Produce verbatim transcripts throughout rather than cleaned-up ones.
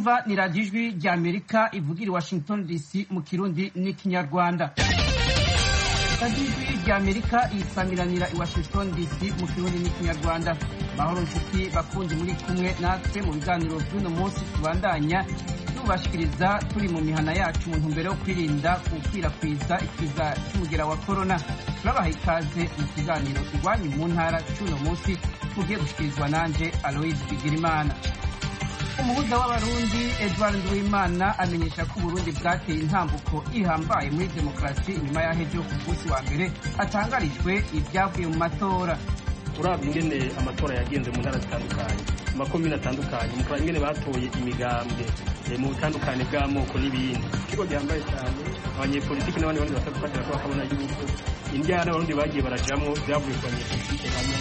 mwumva ni radiyo ijwi rya Amerika ivugira i Washington D C mu Kirundi n'ikinyarwanda. radiyo ijwi rya Amerika isamiranira i Washington D C mu Kirundi n'ikinyarwanda. Mahoro nshuti bakundi muri kumwe natwe mu biganiro by'uno munsi tubandanya tubashikiriza turi mu mihana yacu mu ntumbero yo kwirinda gukwirakwiza ikiza cy'umugera wa corona. Turabaha ikaze mu kiganiro iwanyu mu ntara cy'uno munsi mugiye gushikirizwa nanje Aloise Bigirimana. Umuhuza w'abarundi Edouard Nduwimana amenyesha ko Burundi bwateye intambuko ihambaye muri demokarasi inyuma y'ahejo ku munsi wa mbere atangarijwe ibyavuye mu matora. Urabye ingene amatora yagenze mu ntara zitandukanye, mu makomine atandukanye, mu ingene batoye imigambwe mu butandukane bw'amoko n'ibindi. Ikigo gihambaye cyane abanyepolitiki n'abandi bandi batafatira ko bakabona yuko indyana abarundi bagiye barajamwo byavuye ku banyepolitiki hamwe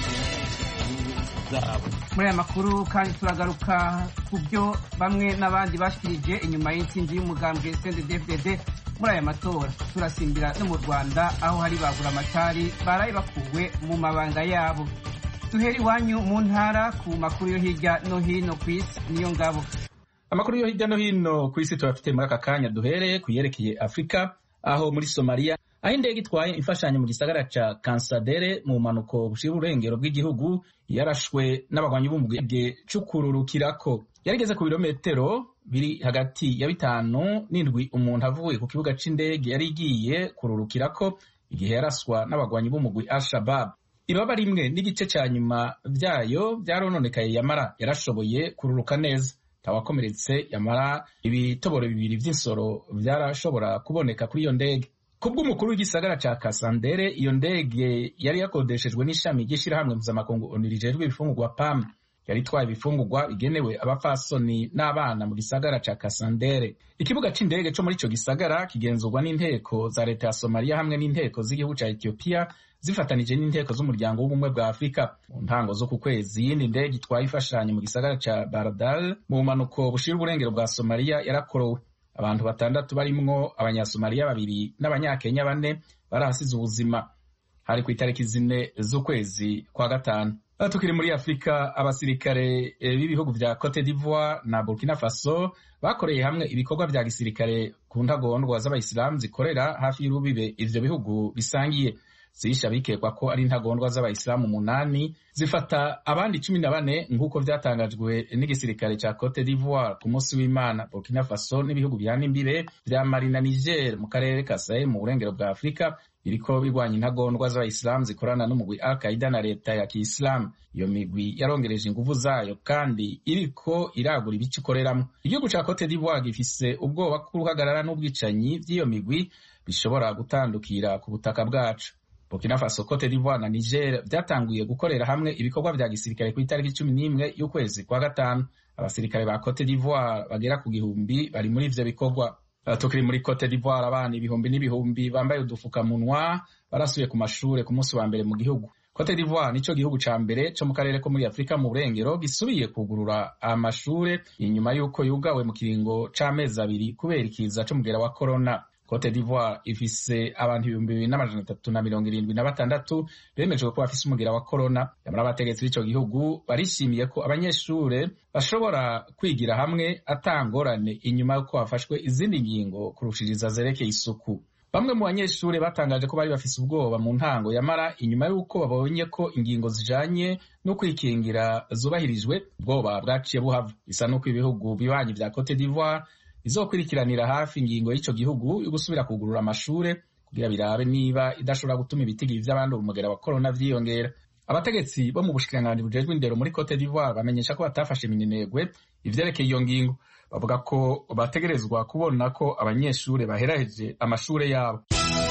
zabo. Muri aya makuru kandi turagaruka ku byo bamwe n'abandi bashikirije inyuma y'intsinzi y'umugambwe C N D D F D D muri aya matora. Turasimbira no mu Rwanda aho hari bagura amatari baraye bakuwe mu mabanga yabo. Duheri iwanyu mu ntara ku makuru yo hirya no hino ku isi. Niyo ngabo amakuru yo hirya no hino ku isi turafite muri aka kanya. Duhereye kuyerekeye Afrika, aho muri Somalia aho indege itwaye imfashanyo mu gisagara ca Kansadere mu manuko bushira urengero bw'igihugu yarashwe n'abagwanyi b'umugambwe cukururukirako. Yarigeze ku birometero biri hagati ya bitanu n'indwi umuntu avuye ku kibuga c'indege yari igiye kururukirako igihe yaraswa n'abagwanyi b'umugwi Al-Shabaab. Ibaba rimwe n'igice ca nyuma vyayo vyarononekaye, yamara yarashoboye kururuka neza. Tawakomeretse, yamara ibitoboro bibiri vy'insoro vyarashobora kuboneka kuri iyo ndege. Kubw'umukuru w'igisagara ca Kasandere, iyo ndege yari yakodeshejwe n'ishami ry'ishirahamwe mpuzamakungu ONU rijejwe ibifungurwa P A M. Yari itwaye ibifungurwa bigenewe abapfasoni n'abana mu gisagara ca Kasandere. Ikibuga c'indege co muri ico gisagara kigenzurwa n'inteko za leta ya Somalia hamwe n'inteko z'igihugu ca Ethiopia zifatanije n'inteko z'umuryango w'ubumwe bwa Afrika. Mu ntango zo ku kwezi, iyindi ndege itwaye imfashanyo mu gisagara ca Baradal mu manuko bushira uburengero bwa Somalia yarakorowe. Abantu batandatu barimwo abanyasomaliya babiri n'abanyakenya bane barahasize ubuzima. Hari ku itariki zine z'ukwezi kwa gatanu. Tukiri muri Afrika, abasirikare b'ibihugu vya Cote d'Ivoire na Burkina Faso bakoreye hamwe ibikorwa vya gisirikare ku ntagondwa z'abayisilamu zikorera hafi y'urubibe ivyo bihugu bisangiye. Zisha bikekwa ko ari intagondwa z'abayisilamu umunani zifata abandi cumi na bane nk'uko vyatangajwe n'igisirikare ca Cote d'Ivoire ku munsi w'Imana. Burkina Faso n'ibihugu bihana imbibe vya Mali na Niger mu karere ka Sahel mu burengero bwa Afrika biriko bigwanya intagondwa z'abayisilamu zikorana n'umugwi Al-Qaeda na leta ya Kiislamu. Iyo migwi yarongereje inguvu zayo kandi iriko iragura ibice ikoreramwo. Igihugu ca Cote d'Ivoire gifise ubwoba ko uruhagarara n'ubwicanyi vy'iyo migwi bishobora gutandukira ku butaka bwacu. Burkina Faso, Cote d'Ivoire na Niger vyatanguye gukorera hamwe ibikorwa vya gisirikare ku itariki cumi n'imwe y'ukwezi kwa gatanu. Abasirikare ba Cote d'Ivoire bagera ku gihumbi bari muri ivyo bikorwa. Tukiri muri Cote d'Ivoire, abana ibihumbi n'ibihumbi bambaye udufukamunwa barasuye ku mashure ku munsi wa mbere mu gihugu. Cote d'Ivoire nico gihugu ca mbere co mu karere ko muri Afrika mu burengero gisubiye kugurura amashure inyuma y'uko yugawe mu kiringo c'amezi abiri kubera ikiza c'umugera wa corona. Cote d'Ivoire ifise abantu ibihumbi bibiri n'amajana atatu na mirongo irindwi na batandatu bemejwe ko bafise umugera wa corona. Yamara abategetsi b'ico gihugu barishimiye ko abanyeshure bashobora kwigira hamwe atangorane inyuma y'uko hafashwe izindi ngingo kurushiriza zerekeye isuku. Bamwe mu banyeshure batangaje ko bari bafise ubwoba mu ntango, yamara inyuma y'uko babonye ko ingingo zijanye no kwikingira zubahirijwe, ubwoba bwaciye buhava. Bisa n'uko ibihugu bibanyi vya Cote d'Ivoire izokurikiranira hafi ingingo y'ico gihugu yo gusubira kugurura amashure kugira birabe niba idashobora gutuma ibitigiri vy'abandi umugera wa corona vyiyongera. Abategetsi bo mu bushikiranganji bujejwe indero muri Cote d'Ivoire bamenyesha ko batafashe minenegwe ivyerekeye iyo ngingo. Bavuga ko bategerezwa kubona ko abanyeshure baheraheje amashure yabo.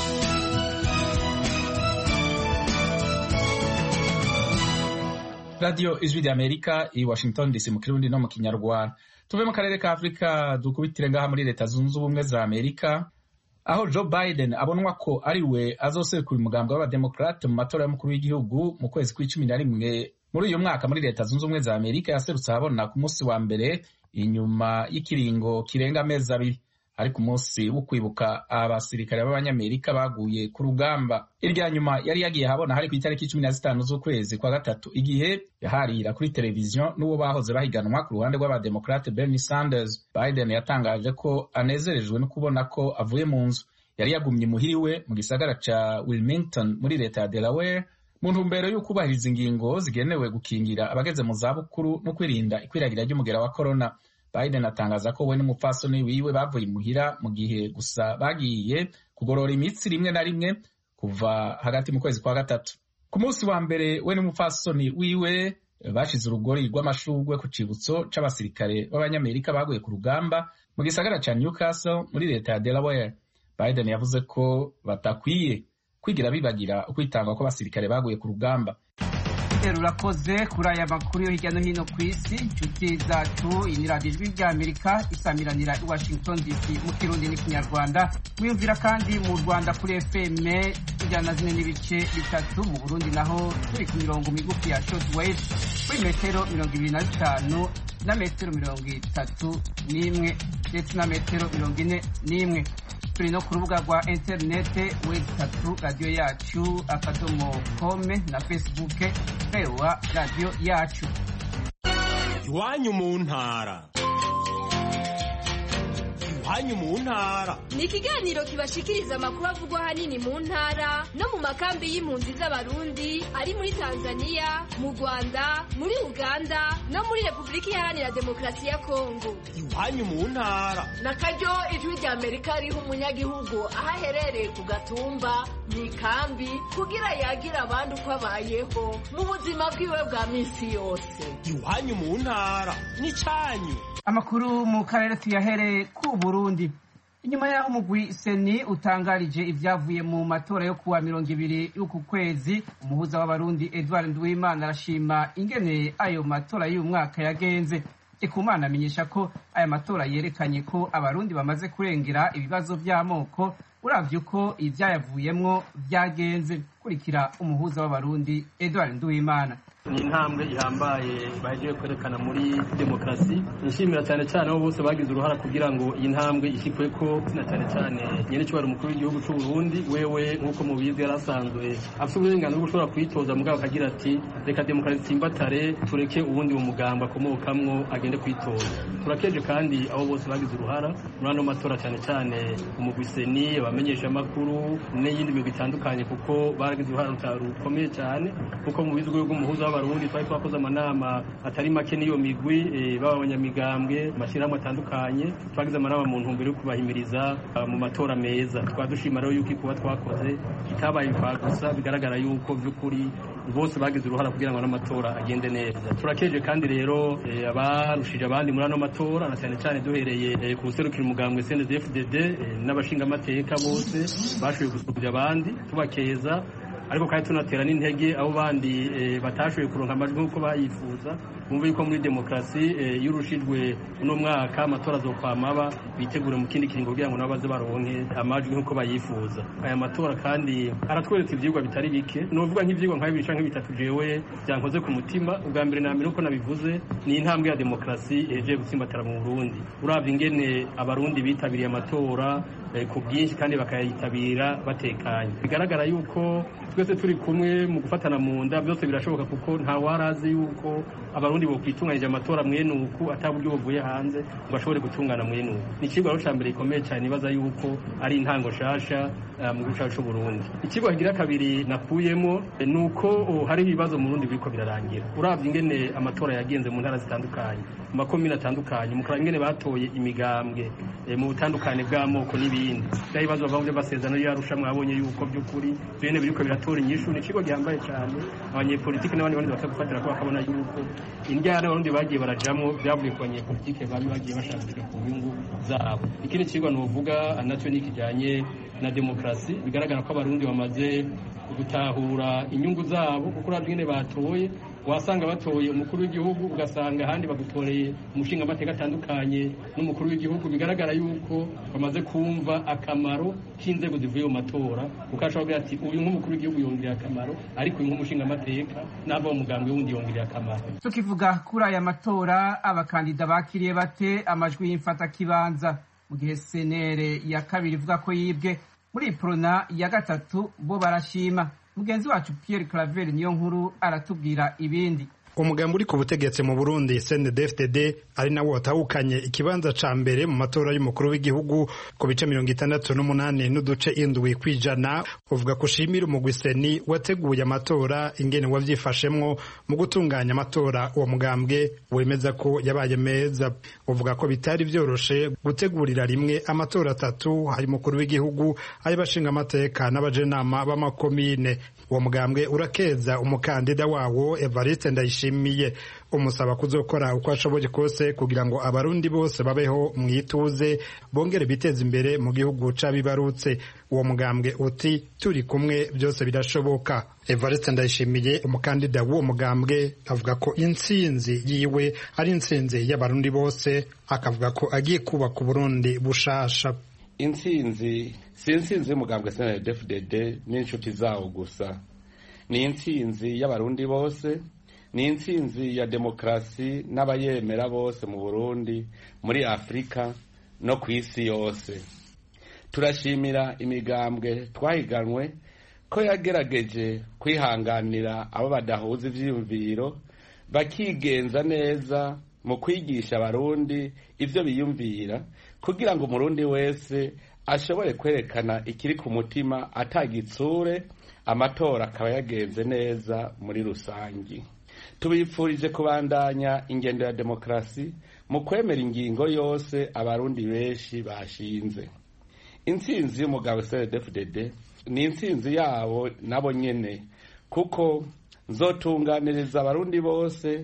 Radio Ijwi rya Amerika i Washington D C mu Kirundi no mu Kinyarwanda. Tuve mu karere ka Afrika dukubitire ngaha muri leta zunze ubumwe za Amerika, aho Joe Biden abonwa ko ari we azoserukira umugambi w'abademokrate mu matora y'umukuru w'igihugu mu kwezi kw'icumi na rimwe muri uyu mwaka muri leta zunze ubumwe za Amerika. Yaserutse ahabona ku munsi wa mbere inyuma y'ikiringo kirenga amezi abiri. ari ku munsi wo kwibuka abasirikare b'abanyamerika baguye ku rugamba. Irya nyuma yari yagiye habona hari ku itariki cumi na zitanu z'ukwezi kwa gatatu, igihe yaharira kuri televiziyo n'uwo bahoze bahiganwa ku ruhande rw'abademokrate Bernie Sanders. Biden yatangaje ko anezerejwe no kubona ko avuye mu nzu. Yari yagumye muhiriwe mu gisagara ca Wilmington muri leta ya Delaware mu ntumbero yo kubahiriza ingingo zigenewe gukingira abageze mu zabukuru no kwirinda ikwiragira ry'umugera wa corona. Biden atangaza ko we n'umupfasoni wiwe bavuye imuhira mu gihe gusa bagiye kugorora imitsi rimwe na rimwe kuva hagati mu kwezi kwa gatatu. Ku munsi wa mbere we n'umupfasoni wiwe bashize urugori rw'amashurwe ku cibutso c'abasirikare b'abanyamerika baguye ku rugamba mu gisagara ca Newcastle muri leta ya Delaware. Biden yavuze ko batakwiye kwigira bibagira ukwitanga kw'abasirikare baguye ku rugamba. Urakoze kuri aya makuru yo hirya no hino ku isi. Inshuti zacu, iyi ni radiyo ijwi ry'Amerika isamiranira i Washington D C mu Kirundi n'Ikinyarwanda. Mwiyumvira kandi mu Rwanda kuri F M ijana na zine n'ibice bitatu, mu Burundi naho turi ku mirongo migufi ya shortwave kuri metero mirongo ibiri na zitanu na metero mirongo itatu n'imwe ndetse na metero mirongo ine n'imwe. Turi no ku rubuga rwa interinete website radio yacu akadomo kome na Facebook rewa radio yacu. Iwanyu mu ntara. Iwanyu mu ntara ni ikiganiro kibashikiriza amakuru avugwa hanini mu ntara no mu makambi y'impunzi z'abarundi ari muri Tanzania, mu Rwanda, muri Uganda no muri Republika Iharanira Demokarasi ya Kongo. Iwanyu mu ntara na karyo ijwi rya Amerika riho umunyagihugu aho aherereye ku gatumba mu ikambi kugira yagira abandi uko abayeho mu buzima bwiwe bwa minsi yose. Iwanyu mu ntara ni cyanyu. Amakuru mu karere tuyahere ku Burundi. Inyuma yaho umugwi Seni utangarije ivyavuye mu matora yo kuwa mirongo ibiri y'uku kwezi, umuhuza w'abarundi Edouard Nduwimana arashima ingene ayo matora y'uyu mwaka yagenze. Ikumana amenyesha ko aya matora yerekanye ko abarundi bamaze kurengera ibibazo vy'amoko uravye uko ivyayavuyemwo vyagenze. Kurikira umuhuza w'abarundi Edouard Nduwimana. Ni intambwe ihambaye bagiye kwerekana muri demokarasi. Nishimira cyane cyane abo bose bagize uruhara kugira ngo iyi ntambwe ishikwe ko, na cyane cyane nyene cyubara umukuru w'igihugu cy'u Burundi. Wewe nkuko mubizi yarasanzwe afite uburenganzira bwo gushobora kwitoza mugabo akagira ati reka demokarasi timbatare tureke ubundi mu mugamba akomokamwo agende kwitoza. Turakeje kandi abo bose bagize uruhara muri ano matora, cyane cyane umugwi Seni, abamenyesha amakuru n'iyindi migwi itandukanye, kuko baragize uruhara rukomeye cyane. Kuko mu bizwe bw'umuhuza w'abarundi twari twakoze amanama atari make n'iyo migwi e, b'abanyamigambwe amashyirahamwe atandukanye, twagize amanama mu ntumbero yo kubahimiriza uh, mu matora meza. Twadushima rero yuko ikuba twakoze itabaye kwa gusa, bigaragara yuko by'ukuri bose bagize uruhara kugira ngo n'amatora agende neza. Turakeje kandi rero e, abarushije abandi muri ano matora, na cyane cyane duhereye e, ku buserukira umugambwe C N D D F D D e, n'abashinga amateka bose bashoboye gusubira abandi, tubakeza. Ariko kandi tunatera n'intege abo bandi e, batashoboye kuronka amajwi nk'uko bayifuza. Bumve yuko muri demokarasi e, yurushijwe uno mwaka amatora azokwamaba, bitegure mu kindi kiringo kugira ngo nabaze baronke amajwi nk'uko bayifuza. Aya matora kandi aratwereka ivyigwa bitari bike, novuga nk'ivyigwa nka bibiri canke bitatu jewe byankoze ku mutima. Ubwa mbere na mbere uko nabivuze ni intambwe ya demokarasi eje gutsimbatara mu Burundi. Uravye ingene abarundi bitabiriye amatora e, ku bwinshi kandi bakayitabira batekanye, bigaragara yuko twese turi kumwe mu gufatana mu nda. Byose birashoboka kuko nta warazi yuko abarundi bo kwitunganyije amatora mwene uku ataburyo buvuye hanze ngo ashobore gutungana mwene uku. Ni ikigo cya mbere gikomeye cyane, ibaza yuko ari intango shasha uh, mu gihugu cyacu Burundi. Ikigo kigira kabiri nakuyemo e, nuko oh, hari ibibazo mu Burundi biriko birarangira. Uravye ingene amatora yagenze mu ntara zitandukanye, mu makomine atandukanye, mu karere ingene batoye imigambwe e, mu butandukane bw'amoko n'ibindi. Bya bibazo bavumvye basezerano yarusha, mwabonye yuko by'ukuri bene biriko biratora inyishu. Ni ikigo gihambaye cyane, abanyepolitiki n'abandi bandi bakagufatira ko bakabona yuko indyana abarundi bagiye barajamwo byavuye ku banyepolitike bari bagiye bashakira ku nyungu zabo. Ikindi kigo nuvuga nacyo ni kijanye na demokarasi. Bigaragara ko abarundi bamaze gutahura inyungu zabo, kuko uravye ingene batoye wasanga batoye umukuru w'igihugu, ugasanga ahandi bagutoreye umushinga amateka atandukanye n'umukuru w'igihugu. Bigaragara yuko bamaze kumva akamaro k'inzego zivuye mu matora, ukashobora ati uyu nk'umukuru w'igihugu yongerera akamaro, ariko uyu nk'umushinga amateka nava umugambwe wundi yongerera akamaro. Tukivuga kuri aya matora, abakandida bakiriye bate amajwi y'imfata kibanza? mu gihe senere ya kabiri ivuga ko yibwe. Muri iprona ya gatatu bo barashima. Mugenzi wacu Pierre Claver niyo nkuru aratubwira ibindi. Umugambi uri ku butegetsi mu Burundi C N D D F D D ari nawo watahukanye ikibanza ca mbere mu matora y'umukuru w'igihugu ku bice mirongo itandatu n'umunani n'uduce indwi kwijana. Uvuga ko ushimira umugwi seni wateguye amatora ingene wavyifashemwo mu gutunganya amatora. Uwo mugambwe wemeza ko yabaye meza. Uvuga ko bitari vyoroshe gutegurira rimwe amatora atatu, hari mukuru w'igihugu, ari bashinga amateka n'abajenama b'amakomine. Uwo mugambwe urakeza umukandida wawo Evariste Ndayishimiye, umusaba kuzokora uko ashoboye kose kugira ngo abarundi bose babeho mwituze, bongere biteza imbere mu gihugu cabibarutse. Uwo mugambwe uti turi kumwe byose birashoboka. Evariste Ndayishimiye, umukandida w'uwo mugambwe, avuga ko intsinzi yiwe ari intsinzi y'abarundi bose, akavuga ko agiye kubaka Burundi bushasha. Intsinzi si intsinzi y'umugambwe C N D D F D D n'inshuti zawo gusa, ni intsinzi y'abarundi bose, ni intsinzi ya demokrasi n'abayemera bose mu Burundi, muri Afrika no ku isi yose. Turashimira imigambwe twahiganwe ko yagerageje kwihanganira abo badahuza ivyiyumviro, bakigenza neza mu kwigisha abarundi ivyo biyumvira, kugira ngo umurundi wese ashobore kwerekana ikiri ku mutima atagitsure, amatora akaba yagenze neza muri rusangi. Tubifurije kubandanya ingendo ya demokrasi mu kwemera ingingo yose abarundi benshi bashinze. Intsinzi y'umugabo C N D D F D D ni intsinzi yabo nabo nyene, kuko nzotunganiriza abarundi bose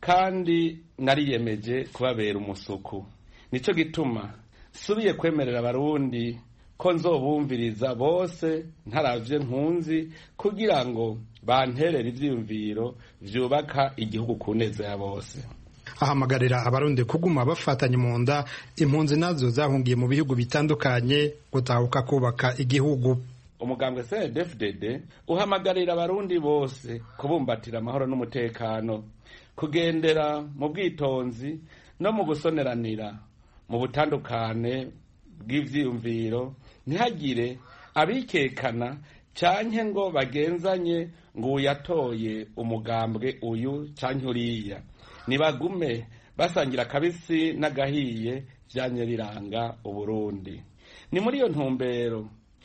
kandi nariyemeje kubabera umusuku. Nico gituma subiye kwemerera abarundi ko nzobumviriza bose ntaravye nkunzi, kugira ngo banterere ivyiyumviro vyubaka igihugu ku neza ya bose. Ahamagarira abarundi kuguma bafatanye mu nda, impunzi nazo zahungiye mu bihugu bitandukanye gutahuka kubaka igihugu. Umugambwe C N D D F D D uhamagarira abarundi bose kubumbatira amahoro n'umutekano, kugendera mu bwitonzi no mu gusoneranira mu butandukane bw'ivyiyumviro, ntihagire abikekana canke ngo bagenzanye ngo uyatoye umugambwe uyu canke uriya. Nibagume basangira kabisi n'agahiye vyanye biranga Uburundi. Ni muri iyo ntumbero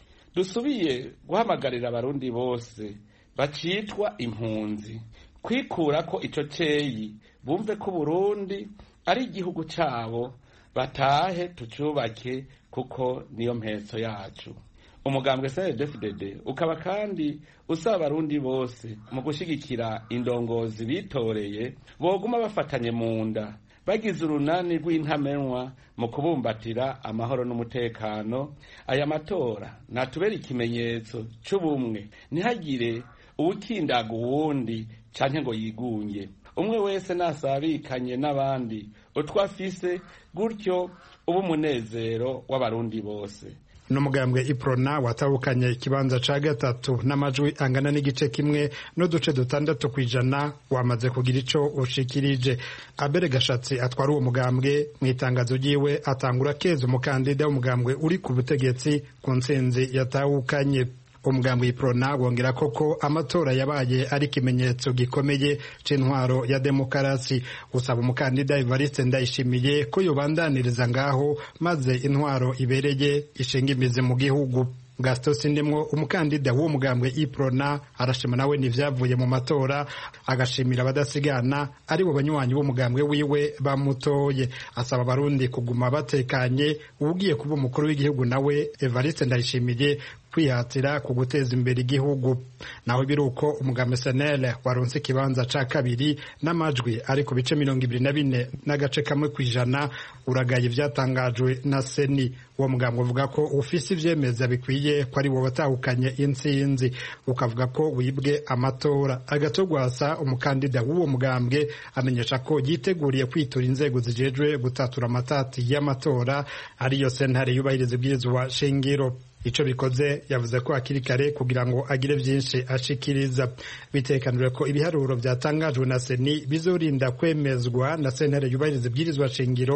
dusubiye guhamagarira abarundi bose bacitwa impunzi kwikura ko ico ceyi, bumve ko Burundi ari igihugu cabo, batahe tucubake kuko niyo mpetso yacu. Umugambwe C N D D F D D ukaba kandi usaba abarundi bose mu gushigikira indongozi bitoreye, boguma bafatanye mu nda, bagize urunani rw'intamenwa mu kubumbatira amahoro n'umutekano. Aya matora natubera ikimenyetso c'ubumwe, ntihagire uwukindaga uwundi canke ngo yigunye. Umwe wese nasabikanye n'abandi utwafise, gutyo ubu munezero w'abarundi bose. N'umugambwe Iprona watahukanye ikibanza ca gatatu n'amajwi angana n'igice kimwe n'uduce dutandatu kwijana, wamaze kugira ico ushikirije. Abere Gashatsi atwara uwo mugambwe, mu itangazo ryiwe atangura keza umukandida w'umugambwe uri ku butegetsi ku ntsinzi yatahukanye. Umugambwe Iprona wongera koko amatora yabaye ari kimenyetso gikomeye c'intwaro ya demokarasi, usaba umukandida Evariste Ndayishimiye ko yobandaniriza ngaho maze intwaro ibereye ishinga imizi mu gihugu. Gaston Sindimwo, umukandida w'uwo mugambwe Iprona, arashima nawe n'ivyavuye mu matora, agashimira abadasigana ari bo banywanyi b'umugambwe wiwe bamutoye. Asaba abarundi kuguma batekanye, ugiye kuba umukuru w'igihugu nawe Evariste Ndayishimiye kwihatira ku guteza imbere igihugu. Naho biruko umugambwe S N L waronse ikibanza ca kabiri n'amajwi ari ku bice mirongo ibiri na bine n'agace kamwe kwijana, uragaye ivyatangajwe na Seni. Uwo mugambwe uvuga ko ufise ivyemeza bikwiye ko ari wo watahukanye intsinzi, ukavuga ko wibwe amatora. Agatogwasa, umukandida w'uwo mugambwe, amenyesha ko yiteguriye kwitura inzego zijejwe gutatura amatati y'amatora, ariyo sentare yubahiriza ibwirizwa shingiro. Ico bikoze yavuze ko akiri kare kugira ngo agire vyinshi ashikiriza. Bitekanijwe ko ibiharuro vyatangajwe na Seni bizorinda kwemezwa na sentare yubahiriza ibwirizwa shingiro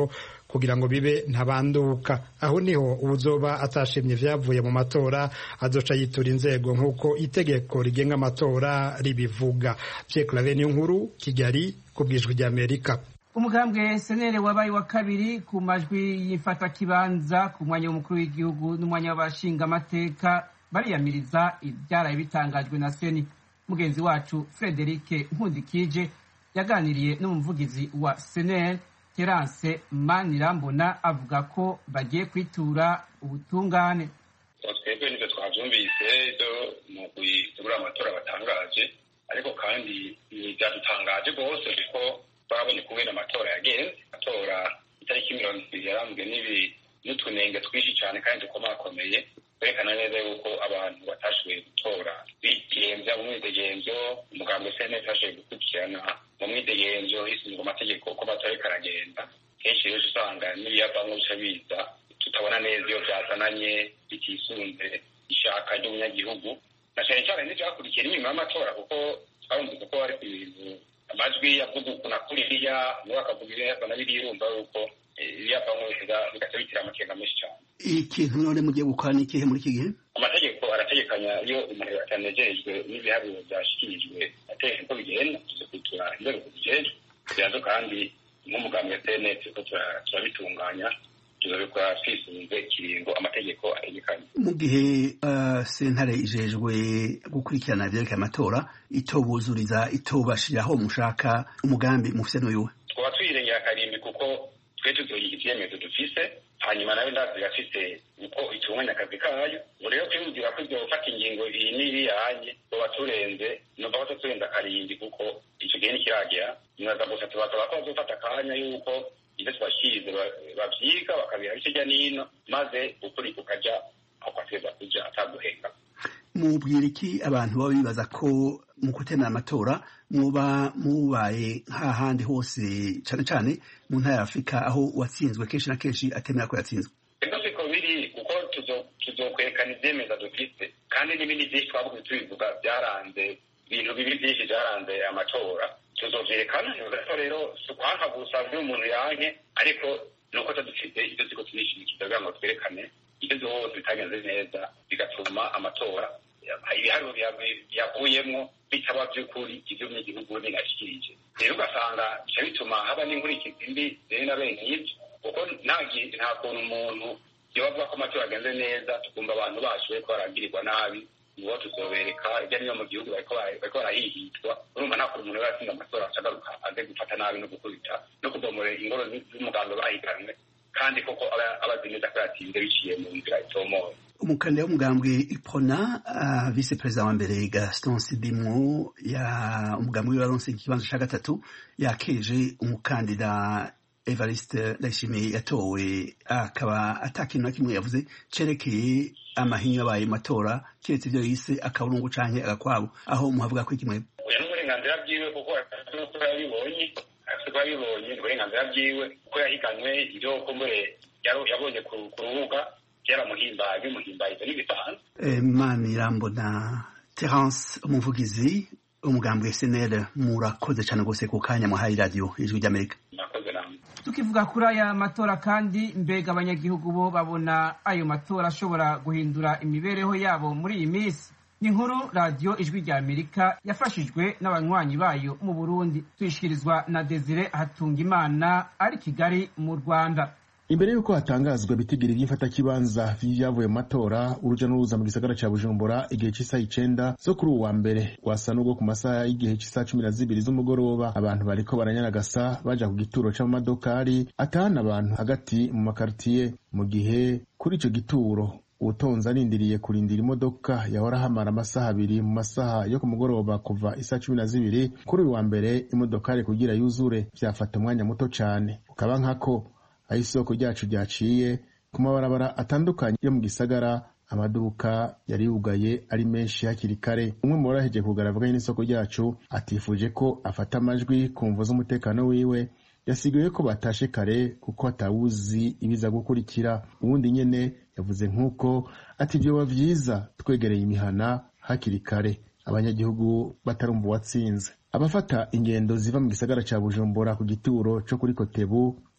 kugira ngo bibe ntabanduka. Aho niho uzoba atashimye ivyavuye mu matora azoca yitura inzego nk'uko itegeko rigenga amatora ribivuga. Pierre Claver Niyonkuru, Kigali, ku bw'Ijwi ry'Amerika. Umugambwe senere wabaye wa kabiri ku majwi y'ifata kibanza ku mwanya w'umukuru w'igihugu n'umwanya w'abashinga amateka bariyamiriza ibyaraye bitangajwe na seni. Mugenzi wacu Frederic Nkundikije yaganiriye n'umuvugizi wa senere Terence Manirambona avuga ko bagiye kwitura ubutungane. Twebwe nivyo twavyumvise do mu kwitegura amatora batangaje, ariko kandi byadutangaje rwose kuko babonye kubera amatora yagenze. Amatora itariki mirongo ibiri yaranzwe n'ibi n'utunenge twinshi cyane kandi dukomakomeye, berekana neza yuko abantu batashoboye gutora bigenza mu mwidegenzo. Umugambi senete utashoboye gukurikirana mu mwidegenzo hisunzwe amategeko ko amatora ariko aragenda. Kenshi rero usanga n'ibiyavamwo bica biza tutabona neza iyo byazananye bitisunze ishaka ry'umunyagihugu, na cyane cyane n'ivyakurikiye n'inyuma y'amatora, kuko twabumvise ko hari ibintu amajwi yavuga uku na kuriya niwe akavuga ibiyava na biriya, urumva yuko ibiyavamwo bigaca bitira amakenga menshi cyane. Ikintu none mugiye gukora ni ikihe muri iki gihe? Amategeko arategekanya iyo umuntu atanejejwe n'ibiharuro byashikirijwe ategeka ko bigenda tuzikurikira inzego zijejwe byazo, kandi nk'umugambi wa senete ko turabitunganya tuzabikora twisunze ikiringo amategeko ategekanye. Mu gihe uh, sentare ijejwe gukurikirana ivyerekeye amatora itobuzuriza itobashiraho mushaka umugambi mufise n'uyuwe? Twaba twirengera karimbi kuko twe tuzoyiha ivyemezo dufise, hanyuma nawe ndazi gafise uko itunganya akazi kayo. Ngo rero kwiyumvira ko izofata ingingo iyi n'iriyanye boba turenze, numva ko turenza karimbi kuko ico gihe nikiragera. Nibaza gusa tubasaba ko bazofata akanya yuko ibyo twashize bavyiga bakabiha hirya n'ino, maze ukuri kukaja aho kwateza kuja ataguhenga. Mubwira iki abantu baba bibaza ko mu gutemera amatora muba mubaye nk'ahandi hose cane cane mu ntara ya Afurika aho uwatsinzwe kenshi na kenshi atemera ko yatsinzwe? Ego siko biri, kuko tuzokwerekana ivyemeza dufise, kandi n'ibindi vyinshi twavuze tubivuga byaranze ibintu bibi vyinshi byaranze amatora tuzovyerekana. Nuko rero sukwanka gusa vy'umuntu yanke, ariko nuko tudufite ivyo ziko tunishimikiza kugira ngo twerekane ivyo vyose bitagenze neza bigatuma amatora ibiharuro yavuyemwo bitaba vy'ukuri ivyo munyagihugu binashikirije. Rero ugasanga bica bituma haba n'inkurikizi mbi rero na bene ivyo, kuko nta kuntu umuntu yobavuga ko amatora agenze neza tukumva abantu bashoboye ko baragirirwa nabi, uwo tuzobereka hirya niyo mu gihugu bariko barahihitwa. Urumva nta kuntu umuntu yatsinda amatora acagaruka aze gufata nabi no gukubita no kubomora ingoro z'umuganga bahiganwe, kandi koko abazi neza ko yatsinze biciye mu nzira itomoye. Umukandida w'umugambwe Ipona uh, vice president wa mbere Gaston Sidimwo ya umugambwe w'abaronse ikibanza ca gatatu yakeje umukandida Evariste Ndayishimiye yatowe, akaba atakintu na kimwe yavuze cerekeye amahinyu yabaye matora kiretse ivyo yise akaburungu canke agakwabo, aho muhavuga ko ikimwe oya n'uburenganzira bwiwe kuko ko yabibonye afite ko yabibonye n'uburenganzira bwiwe kuko yahiganwe ivyo kumbure yabonye ku rubuga byaramuhimbaye bimuhimbaye ivyo n'ibisanzwe. Manirambona Terence, umuvugizi umugambwe S N L, murakoze cane gose ku kanya muhaye radio Ijwi ry'Amerika. Tukivuga kuri aya matora kandi, mbega abanyagihugu bo babona ayo matora ashobora guhindura imibereho yabo muri iyi minsi? Ni inkuru radio Ijwi ry'Amerika yafashijwe n'abanywanyi bayo mu Burundi, tuyishikirizwa na Desire Hatungimana ari Kigali mu Rwanda. Imbere yuko hatangazwa bitigiri by'ifata kibanza vyavuye mu matora, uruja n'uruza mu gisagara ca Bujumbura igihe c'isa icenda zo kuri uwa mbere wasa n'ubwo ku masaha y'igihe c'isa cumi na zibiri z'umugoroba abantu bariko baranyaragasa baja ku gituro c'amadokari atahana abantu hagati mu makartiye, mu gihe kuri ico gituro utonze arindiriye kurindira imodoka yahora hamara amasaha abiri mu masaha yo ku mugoroba kuva isa cumi na zibiri kuri uwa mbere imodokari kugira yuzure vyafata umwanya muto cane. Ukaba nkako aho isoko ryacu ryaciye ku mabarabara atandukanye yo mu gisagara, amaduka yari yugaye ari menshi hakiri kare. Umwe mu baraheje kugaragara n'isoko ryacu atifuje ko afata amajwi ku mvo z'umutekano wiwe, yasigaye ko batashe kare kuko atawuzi ibiza gukurikira. Ubundi nyene yavuze nk'uko ati vyoba vyiza twegereye imihana hakiri kare abanyagihugu batarumva watsinze. Abafata ingendo ziva mu gisagara ca Bujumbura ku gituro co kuri Kotebu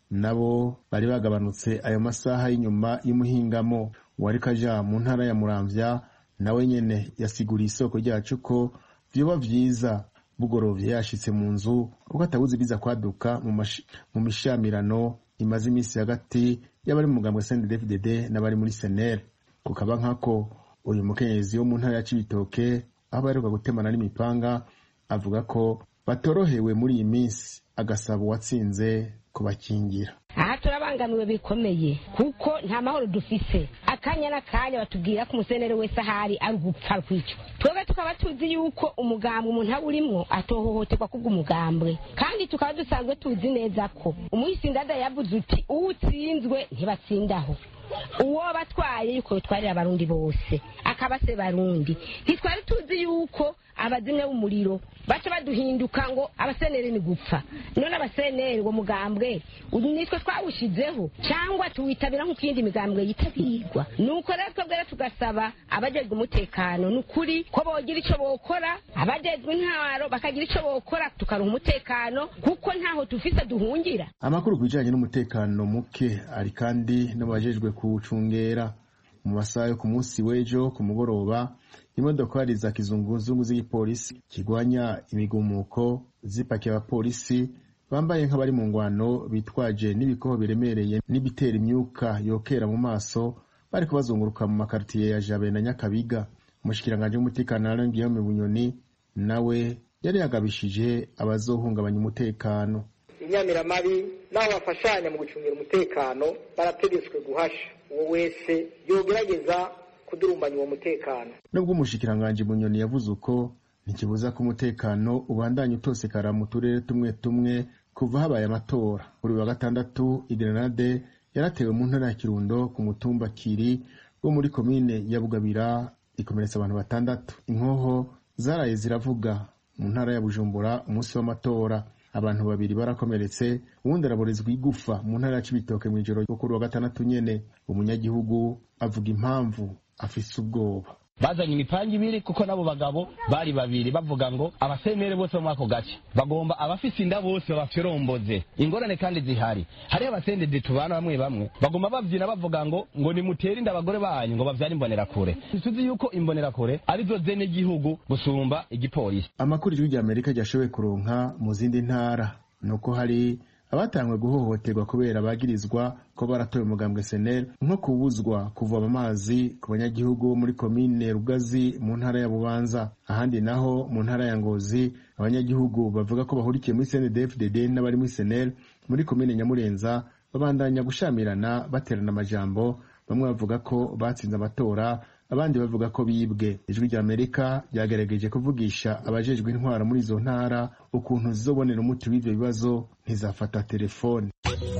nabo bari bagabanutse ayo masaha y'inyuma y'umuhingamo. Uwariko aja mu ntara ya Muramvya nawe nyene yasiguriye isoko ryacu ko vyoba vyiza bugorovye yashitse mu nzu kuko atabuze biza kwaduka mu, mu mishamirano imaze imisi hagati y'abari mu mugambwe C N D D F D D n'abari muri S N L. Kukaba nkako uyu mukenyezi wo mu ntara ya Cibitoke aho baheruka gutemana n'imipanga avuga ko batorohewe muri iyi minsi, agasaba uwatsinze kubakingira. Aha turabangamiwe bikomeye kuko nta mahoro dufise. Akanya n'akanya batubwira ko umusenere wese ahari ari gupfa kwica. Twebwe tukaba tuzi yuko umugambwe umuntu awurimwo atohohoterwa kubw'umugambwe, kandi tukaba dusanzwe tuzi neza ko umuhisindada yavuze uti uwutsinzwe ntibatsindaho. Uwo batwaye yuko bitwarira abarundi bose akaba se barundi. Ntitwari tuzi yuko abazimwe b'umuriro baca baduhinduka ngo abasenere ni gupfa. None abasenere ngo mugambwe nitwe twawushizeho cyangwa tuwitabira nk'ikindi migambwe yitabirwa. Nuko rero twebwe tugasaba abajejwe umutekano nukuri ko bogira ico bokora, abajejwe intwaro bakagira ico bokora tukaronka umutekano kuko ntaho tufise duhungira. Amakuru kujanye n'umutekano muke ari kandi n'abajejwe kuwucungera. Mu masaha yo ku munsi w'ejo ku mugoroba imodokari za kizunguzungu z'igipolisi kigwanya imigumuko zipakiye abapolisi bambaye nk'abari mu ngwano bitwaje n'ibikoho biremereye n'ibitera imyuka yokera mu maso bariko bazunguruka mu makartiye ya Jabe na Nyakabiga. Umushikiranganje w'umutekano Alain Guillaume Bunyoni nawe yari yagabishije abazohungabanya umutekano. Inyamiramabi n'abo bafashanya mu gucungira umutekano barategetswe guhasha uwo wese yogerageza kudurumbanya uwo mutekano. Nubwo umushikiranganje Bunyoni yavuze uko ntikibuza ko umutekano ubandanya utosekara mu turere tumwe tumwe kuva habaye amatora. Kuri wa gatandatu igrenade yaratewe mu ntara ya Kirundo ku mutumba Kiri wo muri komine ya Bugabira ikomeretsa abantu batandatu. Inkoho zaraye ziravuga mu ntara ya Bujumbura umunsi w'amatora. Abantu babiri barakomeretse, uwundi araborezwa igufa mu ntara ya Cibitoke mw'ijoro ryo kuri wa gatandatu nyene. Umunyagihugu avuga impamvu afise ubwoba. Bazanye imipanga ibiri kuko nabo bagabo bari babiri bavuga ngo abasenere bose bo mwako gace bagomba abafise inda bose babafyoromboze. Ingorane kandi zihari, hari abasendede tubana bamwe bamwe bagomba bavyina bavuga ngo ngo ni mutera inda abagore banyu ngo bavyara imbonera kure. Tuzi yuko imbonera kure arizo zene igihugu gusumba igipolisi. Amakuru y'Igihugu cy'Amerika cyashoboye kuronka mu zindi ntara nuko hari abatangwe guhohoterwa kubera bagirizwa ko baratoye umugambwe S N L nko kubuzwa kuvoma amazi ku banyagihugu muri komine Rugazi mu ntara ya Bubanza. Ahandi naho mu ntara ya Ngozi abanyagihugu bavuga ko bahurikiye muri C N D D F D D n'abari muri S N L muri komine Nyamurenza babandanya gushamirana baterana amajambo. Bamwe bavuga ko batsinze amatora, abandi bavuga ko bibwe. Ijwi ry'Amerika ryagerageje kuvugisha abajejwe intwara muri izo ntara ukuntu zizobonera umuti w'ivyo bibazo ntizafata telefone.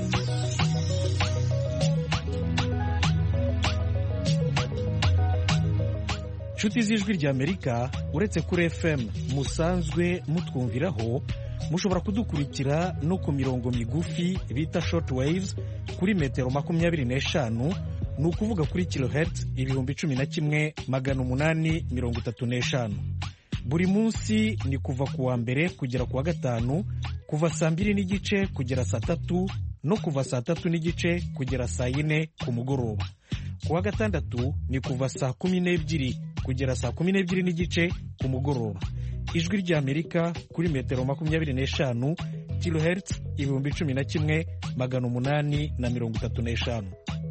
Nshuti z'Ijwi ry'Amerika, uretse kuri F M musanzwe mutwumviraho, mushobora kudukurikira no ku mirongo migufi bita short waves kuri metero makumyabiri n'eshanu, ni ukuvuga kuri kilohertz ibihumbi cumi na kimwe magana umunani mirongo itatu n'eshanu. Buri munsi ni kuva ku wa mbere kugera ku wa gatanu, kuva saa mbiri n'igice kugera saa tatu no kuva saa tatu n'igice kugera saa yine ku mugoroba. Ku wa gatandatu ni kuva saa kumi n'ebyiri kugera saa kumi n'ebyiri n'igice ku mugoroba. Ijwi ry'Amerika kuri metero makumyabiri n'eshanu, kilohertz ibihumbi cumi na kimwe magana umunani na mirongo itatu n'eshanu.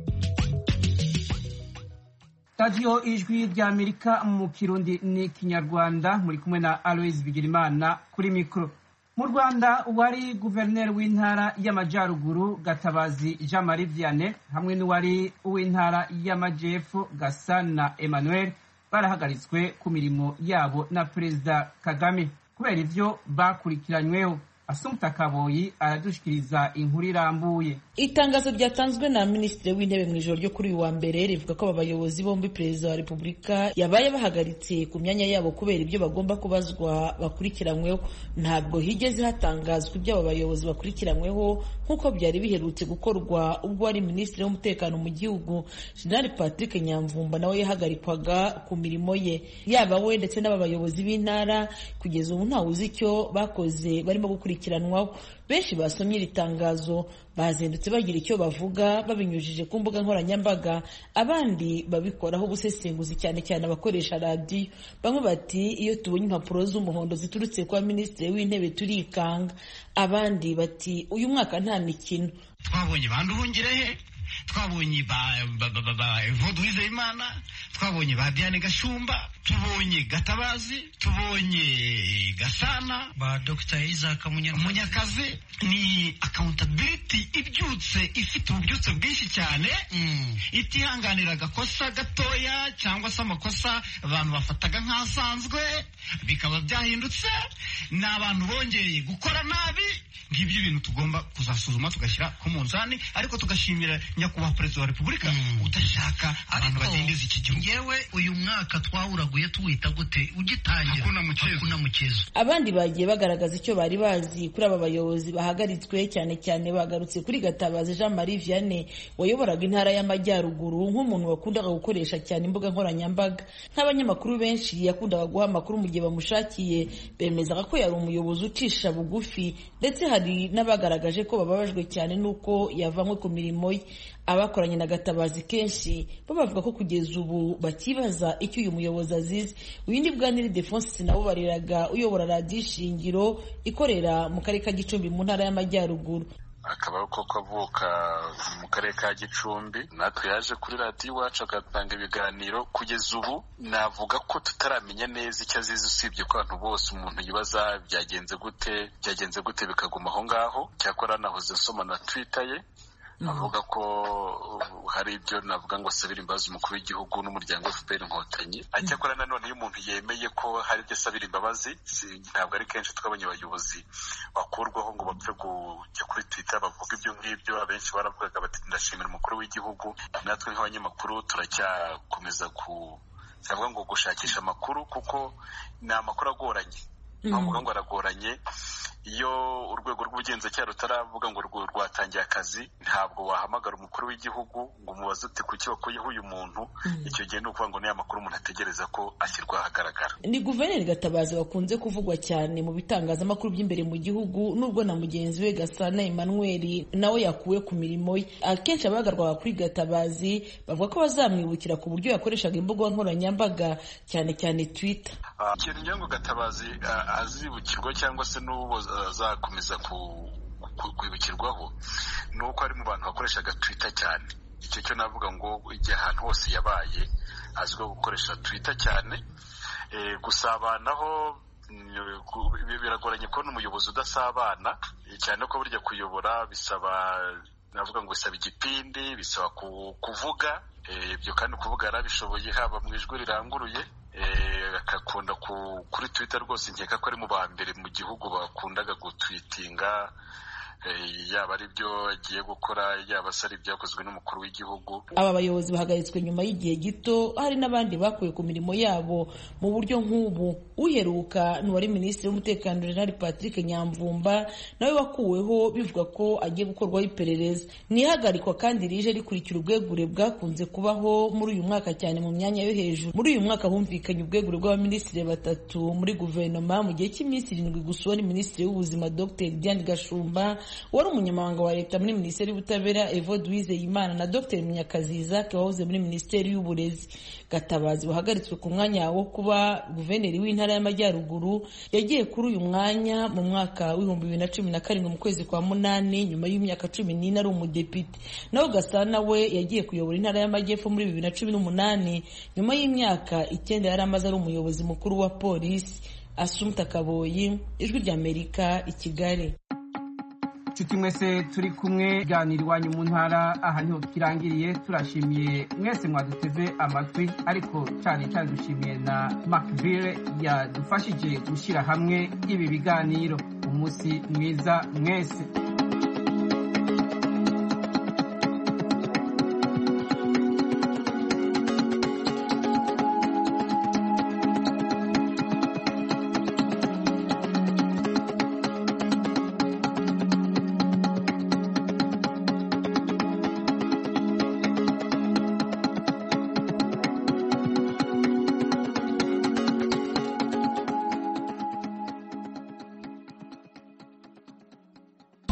Radio Ijwi ry'Amerika mu Kirundi ni Kinyarwanda, muri kumwe na Aloys Bigirimana kuri mikro. Mu Rwanda uwari guverineri w'intara y'Amajyaruguru Gatabazi Jean Marie Vianney hamwe n'uwari uw'intara y'Amajyepfo Gasana Emmanuel barahagaritswe ku mirimo yabo na Perezida Kagame. Kubera ivyo bakurikiranyweho, Assumpta Kaboyi aradushikiriza inkuru irambuye. Itangazo ryatanzwe na Minisitiri w'Intebe mu ijoro ryo kuri uyu wa mbere rivuga ko abayobozi bombi Perezida wa Repubulika yabaye bahagaritse ku myanya yabo kubera ibyo bagomba kubazwa bakurikiranyweho. Ntabwo higeze hatangazwa ibyo aba bayobozi bakurikiranyweho nk'uko byari biherutse gukorwa ubwo wari Minisitiri w'Umutekano mu gihugu Jenerali Patrick Nyamvumba nawe yahagarikwaga ku mirimo ye. Yaba we ndetse n'aba bayobozi b'intara kugeza ubu ntawe uzi icyo bakoze barimo gukurikirana gukurikiranwaho. Benshi basomye iri tangazo bazindutse bagira icyo bavuga babinyujije ku mbuga nkoranyambaga, abandi babikoraho ubusesenguzi cyane cyane abakoresha radiyo. Bamwe bati iyo tubonye impapuro z'umuhondo ziturutse kwa minisitiri w'intebe turikanga, abandi bati uyu mwaka nta mikino. Twabonye Banduhungirehe, twabonye ba Evode Uwizeyimana, twabonye ba Diane Gashumba, tubonye Gatabazi, tubonye Gasana, ba Doctor Isaac Munyakazi. Ni accountability ibyutse ifite ububyutse bwinshi cyane, mm. itihanganira agakosa gatoya cyangwa se amakosa abantu bafataga nk'asanzwe bikaba byahindutse, n'abantu bongeye gukora nabi. Ngibyo ibintu tugomba kuzasuzuma tugashyira ku munzani, ariko tugashimira nyakubahwa perezida wa repubulika mm. udashaka abantu badindiza iki gihugu. Yewe uyu mwaka twawuraguye tuwita gute ugitangira hakuna mukezo. Abandi bagiye bagaragaza icyo bari bazi kuri aba bayobozi bahagaritswe, cyane cyane bagarutse kuri Gatabazi Jean Marie Vianney wayoboraga intara y'Amajyaruguru nk'umuntu wakundaga gukoresha cyane imbuga nkoranyambaga. Nk'abanyamakuru benshi yakundaga guha amakuru mu gihe bamushakiye, bemezaga ko yari umuyobozi ucisha bugufi, ndetse hari n'abagaragaje ko bababajwe cyane nuko yavanywe ku mirimo ye. Abakoranye na Gatabazi kenshi bo bavuga ko kugeza ubu bakibaza icyo uyu muyobozi azize. Uyindi Bwaniri Defonse nabo bariraga uyobora radiyo Ishingiro ikorera mu karere ka Gicumbi mu ntara y'Amajyaruguru. Akaba ko kavuka mu karere ka Gicumbi, natwe yaje kuri radiyo iwacu agatanga ibiganiro. Kugeza ubu navuga ko tutaramenya neza icyo azize, usibye ko abantu bose umuntu yibaza byagenze gute byagenze gute bikaguma aho ngaho. Cyakora nahoze nsoma na Twitter ye avuga ko hari ibyo navuga ngo asabira imbabazi umukuru w'igihugu n'umuryango wa F P R Inkotanyi. Cyakora nanone iyo umuntu yemeye ko hari ibyo asabira imbabazi, ntabwo ari kenshi twabonye abayobozi bakurwaho ngo bapfe kujya kuri Twitter bavuga ibyo ngibyo. Abenshi baravugaga bati ndashimira umukuru w'igihugu. Natwe nk'abanyamakuru turacyakomeza ku cyangwa ngo gushakisha amakuru, kuko ni amakuru agoranye. Navuga ngo aragoranye. Iyo urwego rw'ubugenzacyaha rutaravuga ngo rwatangiye akazi, ntabwo wahamagara umukuru w'igihugu ngo umubaze uti kuki wakuyeho uyu muntu. Icyo gihe ni ukuvuga ngo niya makuru umuntu ategereza ko ashyirwa ahagaragara. Ni Guverineri Gatabazi wakunze kuvugwa cyane mu bitangazamakuru by'imbere mu gihugu, nubwo na mugenzi we Gasana Emmanuel nawe yakuwe ku mirimo ye. Akenshi abagarwaga kuri Gatabazi bavuga ko bazamwibukira ku buryo yakoreshaga imbuga nkoranyambaga, cyane cyane Twitter. Ikintu ngira ngo Gatabazi azibukirwa cyangwa se n'ubu azakomeza kwibukirwaho ni uko ari mu bantu bakoreshaga Twitter cyane. Icyo cyo navuga ngo igihe ahantu hose yabaye azwiho gukoresha Twitter cyane. Gusabanaho biragoranye kubona umuyobozi udasabana, cyane ko burya kuyobora bisaba, navuga ngo bisaba igipindi, bisaba kuvuga. Ibyo kandi kuvuga yarabishoboye, haba mu ijwi riranguruye, akakunda kuri Twitter rwose. Nkeka ko ari mu ba mbere mu gihugu bakundaga gutwitinga, yaba ari byo agiye gukora, yaba se ari ibyakozwe n'umukuru w'igihugu. Aba bayobozi bahagaritswe nyuma y'igihe gito, hari n'abandi bakuwe ku mirimo yabo mu buryo nk'ubu. Uheruka n'uwari minisitiri w'umutekano General Patrick Nyamvumba nawe wakuweho bivuga ko agiye gukorwaho iperereza. N'ihagarikwa kandi rije rikurikira ubwegure bwakunze kubaho muri uyu mwaka cyane mu myanya yo hejuru. Muri uyu mwaka humvikanye ubwegure bw'abaminisitiri batatu muri guverinoma mu gihe cy'iminsi irindwi gusa. Uwari minisitiri w'ubuzima Dr Diane Gashumba, wari umunyamabanga wa leta muri minisiteri y'ubutabera Evode Uwizeyimana na Dr Munyakazi Isaac wahoze muri minisiteri y'uburezi. Gatabazi wahagaritswe ku mwanya wo kuba guverineri w'intara y'Amajyaruguru yagiye kuri uyu mwanya mu mwaka w'ibihumbi bibiri na cumi na karindwi mu kwezi kwa munani, nyuma y'imyaka cumi n'ine ari umudepite. Naho Gasana we yagiye kuyobora intara y'Amajyepfo muri bibiri na cumi n'umunani, nyuma y'imyaka icyenda yari amaze ari umuyobozi mukuru wa polisi. Assumpta Kaboyi, Ijwi ry'Amerika, i Kigali. Nshuti mwese turi kumwe, ganira iwanyu mu ntara aha niho kirangiriye. Turashimiye mwese mwaduteze amatwi, ariko cyane cyane dushimiye na Macville yadufashije gushyira hamwe ibi biganiro. Umunsi mwiza mwese.